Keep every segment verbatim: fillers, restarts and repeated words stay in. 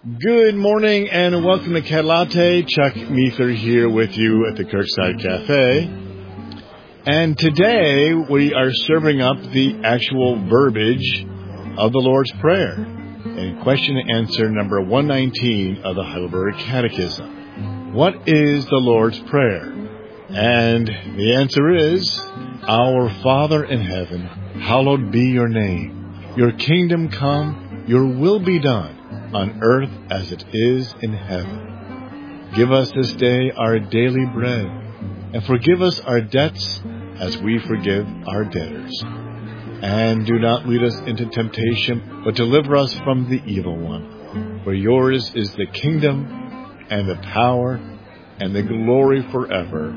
Good morning and welcome to Cat Latte. Chuck Meether here with you at the Kirkside Cafe. And today we are serving up the actual verbiage of the Lord's Prayer in question and answer number one nineteen of the Heidelberg Catechism. What is the Lord's Prayer? And the answer is, Our Father in heaven, hallowed be your name. Your kingdom come, your will be done, on earth as it is in heaven. Give us this day our daily bread, and forgive us our debts as we forgive our debtors. And do not lead us into temptation, but deliver us from the evil one. For yours is the kingdom, and the power, and the glory forever.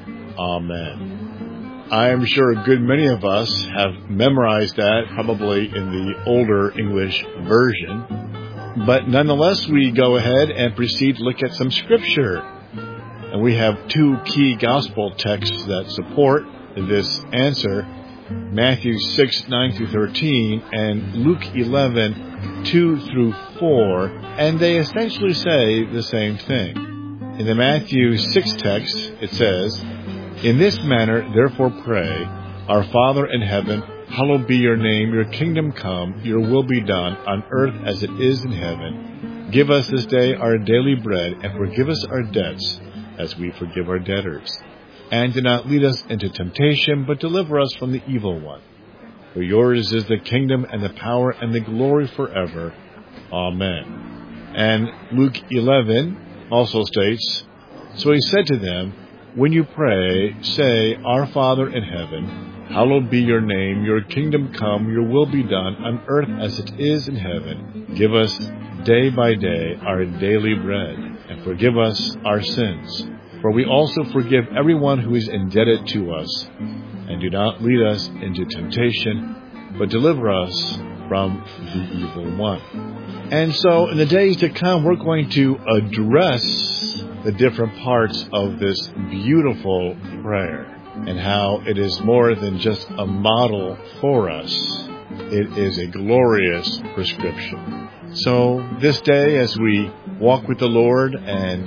Amen. I am sure a good many of us have memorized that, probably in the older English version. But nonetheless, we go ahead and proceed to look at some scripture. And we have two key gospel texts that support this answer. Matthew six, nine through thirteen, and Luke eleven, two through four. And they essentially say the same thing. In the Matthew six text, it says, In this manner, therefore pray, Our Father in heaven, hallowed be your name, your kingdom come, your will be done, on earth as it is in heaven. Give us this day our daily bread, and forgive us our debts, as we forgive our debtors. And do not lead us into temptation, but deliver us from the evil one. For yours is the kingdom, and the power, and the glory forever. Amen. And Luke eleven also states, So he said to them, When you pray, say, Our Father in heaven, hallowed be your name, your kingdom come, your will be done, on earth as it is in heaven. Give us day by day our daily bread, and forgive us our sins. For we also forgive everyone who is indebted to us. And do not lead us into temptation, but deliver us from the evil one. And so in the days to come, we're going to address the different parts of this beautiful prayer, and how it is more than just a model for us. It is a glorious prescription. So this day, as we walk with the Lord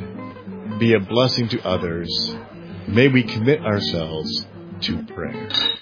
and be a blessing to others, may we commit ourselves to prayer.